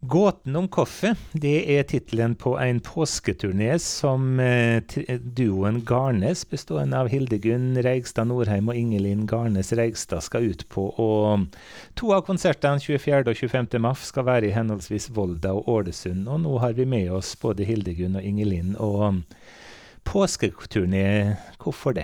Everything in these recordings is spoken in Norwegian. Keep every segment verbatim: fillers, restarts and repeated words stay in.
Gåten om kaffe, det er titelen på en påsketurné som eh, t- duoen Garnes, bestående av Hildegunn Reigstad Norheim og Ingelin Garnes Reigstad, skal ut på. Og to av konsertene, tjuefjerde og tjuefemte mars, skal være i henholdsvis Volda og Ålesund. Og nå har vi med oss både Hildegunn og Ingelin. Og påsketurné, hvorfor det?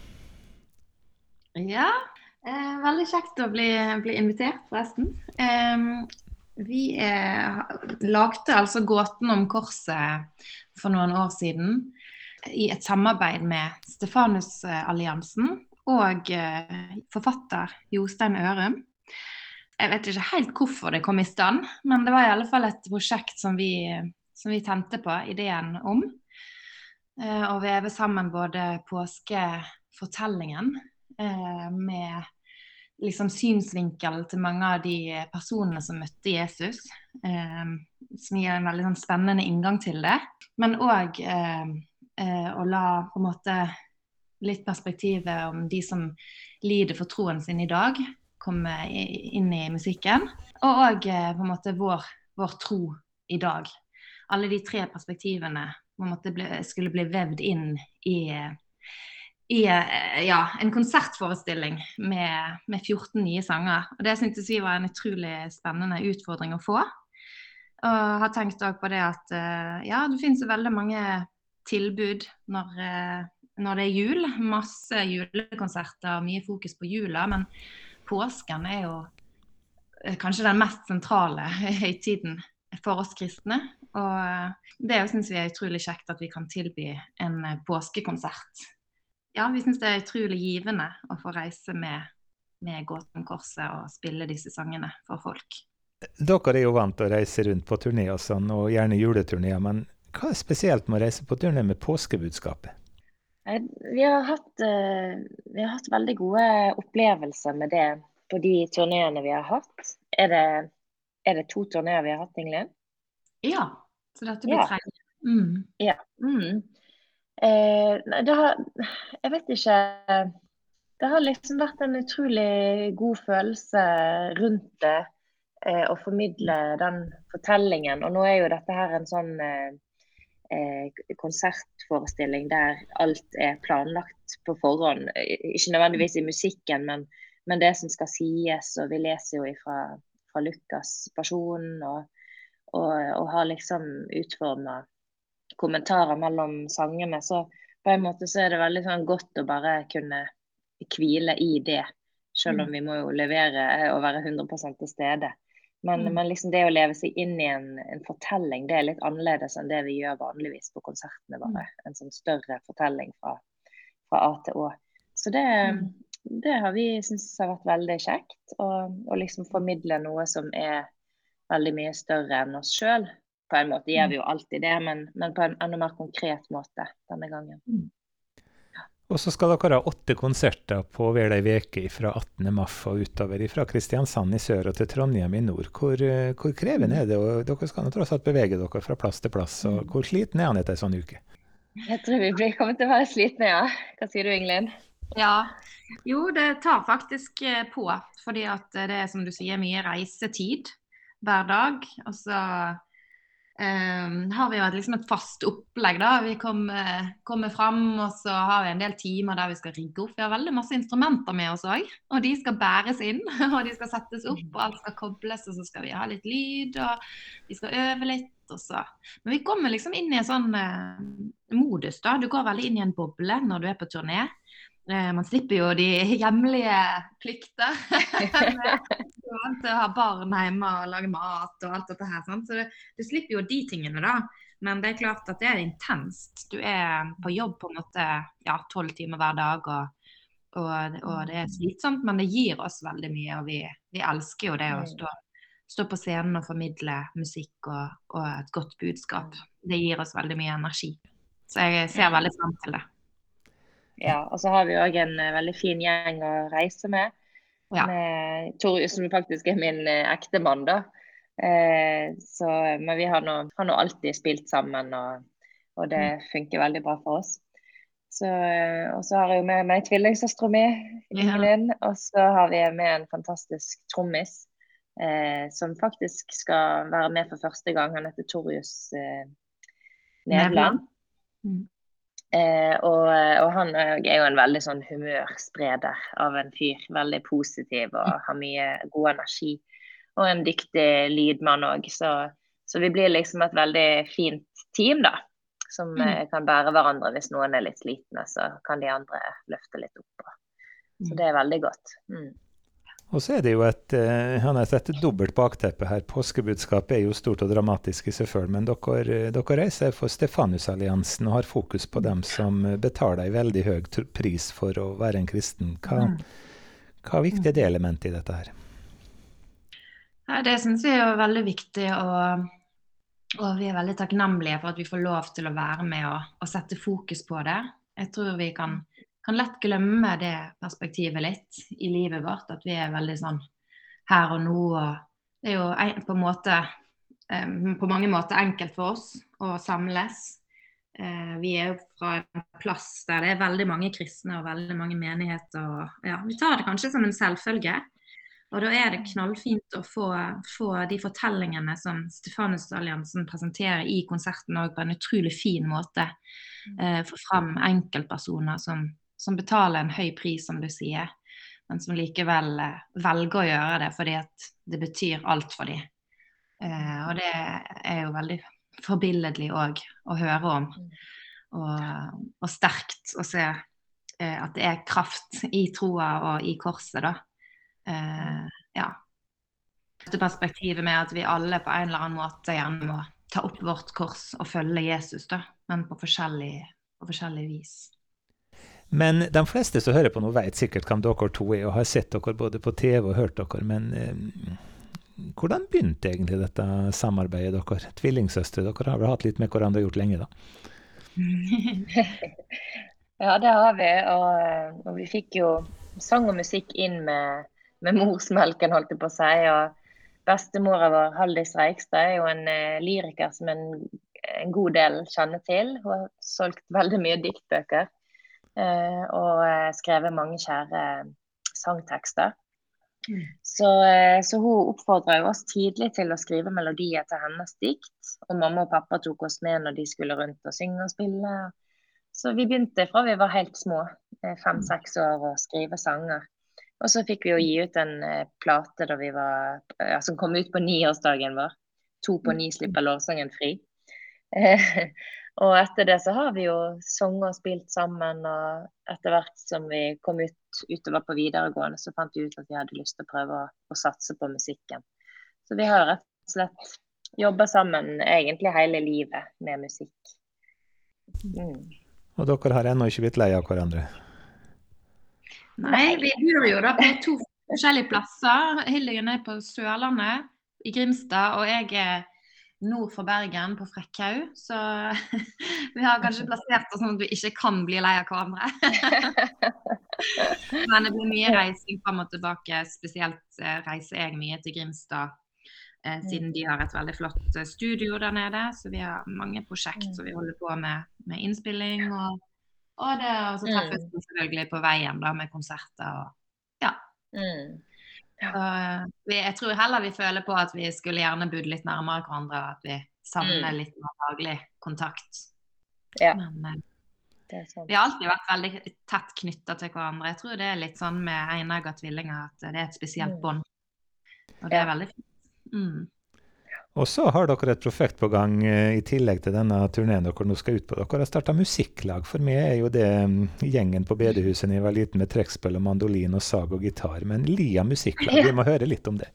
Ja, eh, veldig kjekt å bli, bli invitert forresten. Em, vi eh, lagde altså gåten om korset for noen år siden i et samarbeid med Stefanus-alliansen og eh, forfatter Jostein Ørum. Jeg vet ikke helt hvorfor det kom i stand, men det var i alle fall et prosjekt som vi, som vi tente på ideen om. Eh, og veve sammen både påskefortellingen eh, med liksom synsvinkel til mange av de personene som møtte Jesus, eh, som gir en veldig sånn spennende inngang til det, men også eh, eh, å la på en måte litt perspektivet om de som lider for troen sin i dag, komme i- inn i musikken, og også eh, på en måte vår, vår tro i dag. Alle de tre perspektivene på en måte ble, skulle bli vevd inn i i ja, en konsertforestilling med, med fjorten nye sanger. Og det syntes vi var en utrolig spennende utfordring å få. Og har tenkt også på det at ja, det finnes jo veldig mange tilbud når, når det er jul. Masse julekonserter, mye fokus på jula, men påsken er jo kanskje den mest sentrale høytiden for oss kristne. Og det synes vi er utrolig kjekt at vi kan tilby en påskekonsert. Ja, vi synes det er utrolig givende å få reise med, med Gåten om korset og spille disse sangene for folk. Dere er jo vant til å reise rundt på turné og sånn, og gjerne juleturnéer, men hva er spesielt med å reise på turné med påskebudskapet? Vi har hatt, uh, vi har hatt veldig gode opplevelser med det på de turnéene vi har hatt. Er det, er det to turnéer vi har hatt, Ingelin? Ja, så dette blir ja. tredje. Mm. Ja, mm. Eh, det har, jeg vet ikke, det har liksom vært en utrolig god følelse rundt det, eh, å formidle den fortellingen. Og nå er jo dette her en sånn eh, konsertforestilling der alt er planlagt på forhånd. Ikke nødvendigvis i musikken, men, men det som skal sies, og vi leser jo fra, fra Lukas passion, og, og, og har liksom utformet kommentarer mellom sangene, så på en måte så er det veldig sånn godt å bare kunne hvile i det, selv om vi må jo levere og være hundre prosent til stede. Men, mm. men liksom det å leve seg inn i en, en fortelling, det er litt annerledes enn det vi gjør vanligvis på konsertene bare. En sånn større fortelling fra, fra A til Å. Så det, mm. det har vi synes har vært veldig kjekt, og, og liksom formidle noe som er veldig mye større enn oss selv. På en måte gjør vi jo alltid det, men, men på en enda mer konkret måte denne gangen. Mm. Ja. Og så skal dere ha åtte konserter på hver de veke fra attende mars og utover, fra Kristiansand i sør og til Trondheim i nord. Hvor, hvor krevende er det? Og dere skal tross alt bevege dere fra plass til plass. Og hvor sliten er han etter en sånn uke? Jeg tror vi blir kommet til å være slitne, ja. Hva sier du, Ingelin? Ja, jo, det tar faktisk på, fordi at det er, som du sier, mye reisetid hver dag. Og så Um, har vi jo et, liksom et fast opplegg da. Vi kommer, kommer frem, og så har vi en del timer der vi skal rigge opp. Vi har veldig masse instrumenter med oss også, og de skal bæres inn, og de skal settes opp, og alt skal kobles, og så skal vi ha litt lyd, og vi skal øve litt, og så. Men vi kommer liksom inn i en sånn uh, modus da. Du går veldig inn i en boble når du er på turné. Uh, man slipper jo de hjemlige plikter. Du er vant til å ha barn hjemme og lage mat og alt dette her, sant? Så du, du slipper jo de tingene da, men det er klart at det er intenst. Du er på jobb på en måte, ja, tolv timer hver dag, og, og, og det er slitsomt, men det gir oss veldig mye, og vi, vi elsker jo det å stå, stå på scenen og formidle musikk og, og et godt budskap. Det gir oss veldig mye energi, så jeg ser veldig frem til det. Ja, og så har vi også en veldig fin gjeng å reise med. Ja. Med Tor, som faktisk er min eh, ekte mann da. Eh, så, men vi har nå, har nå alltid spilt sammen, og, og det funker veldig bra for oss. Så, og så har jeg jo med meg tvillingsøstre mi, Ingelin, ja. Og så har vi med en fantastisk trommis eh, som faktisk skal være med for første gang. Han heter Torjus eh, Nevland. Nevland. Eh, og, og han er jo en veldig sånn humørspreder av en fyr. Veldig positiv og har mye god energi. Og en dyktig lydmann også. Så, så vi blir liksom et veldig fint team da. Som eh, kan bære hverandre hvis noen er litt slitne. Så kan de andre løfte litt opp. Så det er veldig godt. Mm. Og så er det jo et, eh, han har sett et dobbelt bakteppe her. Påskebudskapet er jo stort og dramatisk i seg selv, men dere, dere reiser for Stefanusalliansen og har fokus på dem som betaler en veldig høy pris for å være en kristen. Hva, hva er viktige element i dette her? Ja, det synes jeg er veldig viktig, og, og vi er veldig takknemlige for at vi får lov til å være med og, og sette fokus på det. Jeg tror vi kan kan lett glemme det perspektivet litt i livet vårt, at vi er veldig sånn her og nå, og det er jo på, en måte, um, på mange måter enkelt for oss å samles. Uh, vi er jo fra en plass der det er veldig mange kristne og veldig mange menigheter, og ja, vi tar det kanskje som en selvfølge, og da er det knallfint å få, få de fortellingene som Stefanusalliansen presenterer i konserten også på en utrolig fin måte, uh, få fram enkeltpersoner som som betaler en høy pris, som du sier, men som likevel eh, velger å gjøre det fordi at det betyr alt for dem. Eh, og det er jo veldig forbilledlig også å høre om, og, og sterkt å se eh, at det er kraft i troa og i korset da. Eh, ja. Dette perspektivet med at vi alle på en eller annen måte gjerne må ta opp vårt kors og følge Jesus da, men på forskjellig, på forskjellig vis. Men de fleste som hører på nå vet sikkert hvem dere to er, og har sett dere både på T V og hørt dere, men eh, hvordan begynte egentlig dette samarbeidet dere? Tvillingsøstre, dere har vel hatt litt med hverandre gjort lenge da? Ja, det har vi, og, og vi fikk jo sang og musikk inn med, med morsmelken, holdt jeg på å si, og bestemora vår, Haldis Reigstad, er jo en eh, lyriker som en, en god del kjenner til. Hun har solgt veldig mye diktbøker. Uh, og uh, skrevet mange kjære sangtekster. Mm. Så, uh, så hun oppfordret jo oss tidlig til å skrive melodier til hennes dikt, og mamma og pappa tok oss med når de skulle rundt og synge og spille. Så vi begynte fra vi var helt små, fem-seks år, å skrive sanger. Og så fikk vi jo gi ut en plate da vi var, ja, som kom ut på niårsdagen vår. To på ni slipper lovsangen fri. Og etter det så har vi jo sunget og spilt sammen, og etter hvert som vi kom ut utover på videregående, så fant vi ut at vi hadde lyst til å prøve å, å satse på musikken. Så vi har rett og slett jobbet sammen egentlig hele livet med musikk. Mm. Og dere har ennå ikke blitt lei av hverandre? Nei, vi bor jo da på to forskjellige plasser. Hildegunn er på Sørlandet, i Grimstad, og jeg er nord for Bergen på Frekkhaug, så vi har kanskje plassert oss sånn at vi ikke kan bli lei av hverandre. Men det blir mye reising frem og tilbake, spesielt eh, reiser jeg mye til Grimstad, eh, siden de har et veldig flott studio der nede, så vi har mange prosjekt som vi holder på med, med innspilling, og, og det og så treffes vi selvfølgelig på veien da, med konserter, og ja. Mm. Så, jeg tror heller vi føler på at vi skulle gjerne bodd litt nærmere hverandre, at vi savner mm. litt mer daglig kontakt. Ja. Men det er sånn. Vi har alltid vært veldig tett knyttet til hverandre. Jeg tror det er litt sånn med enegga tvillinger, at det er et spesielt bånd. Og det er veldig fint. Mm. Og så har dere et prosjekt på gang i tillegg til denne turneen dere nå skal ut på. Dere har startet musikklag. For meg er jo det gjengen på bedehuset når jeg var liten med trekkspill og mandolin og sag og gitar. Men Lia musikklag, vi må høre litt om det.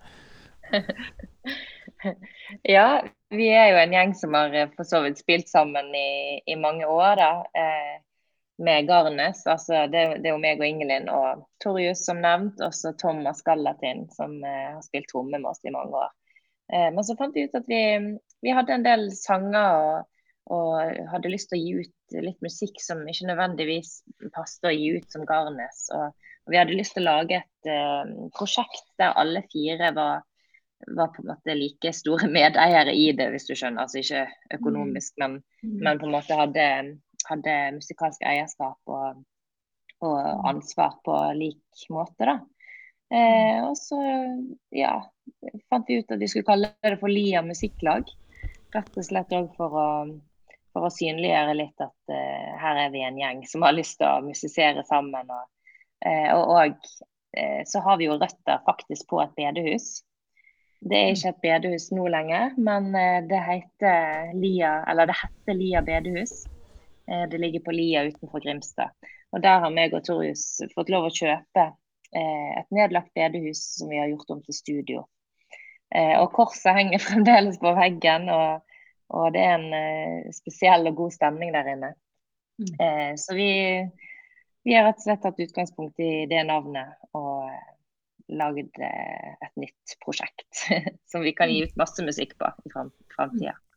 Ja, vi er jo en gjeng som har for så vidt spilt sammen i, i mange år da, eh, med Garnes. Altså det, det er jo meg og Ingelin og Torjus som nevnt, og så Thomas Gallatin som eh, har spilt tromme med oss i mange år. Men så fant vi ut at vi, vi hadde en del sanger og, og hadde lyst til å gi ut litt musikk som ikke nødvendigvis passet å gi ut som Garnes. Og, og vi hadde lyst til å lage et uh, prosjekt der alle fire var, var på en måte like store medeiere i det, hvis du skjønner. Altså ikke økonomisk, men, mm. men på en måte hadde, hadde musikalsk eierskap og, og ansvar på lik måte da. Eh, og så, ja, fant vi ut at vi skulle kalle det for Lia Musikklag. Rett og slett også for å, for å synliggjøre litt at eh, her er vi en gjeng som har lyst til å musisere sammen. Og, eh, og, og eh, så har vi jo røtter faktisk på et bedehus. Det er ikke et bedehus nå lenger, men eh, det heter Lia, eller det heter Lia bedehus. Eh, det ligger på Lia utenfor Grimstad. Og der har meg og Torjus fått lov å kjøpe et nedlagt bedehus som vi har gjort om til studio. Eh, og korset henger fremdeles på veggen, og, og det er en eh, spesiell og god stemning der inne. Mm. Eh, så vi, vi har rett og slett tatt utgangspunkt i det navnet og eh, laget eh, et nytt prosjekt som vi kan gi ut masse musikk på i fremtiden.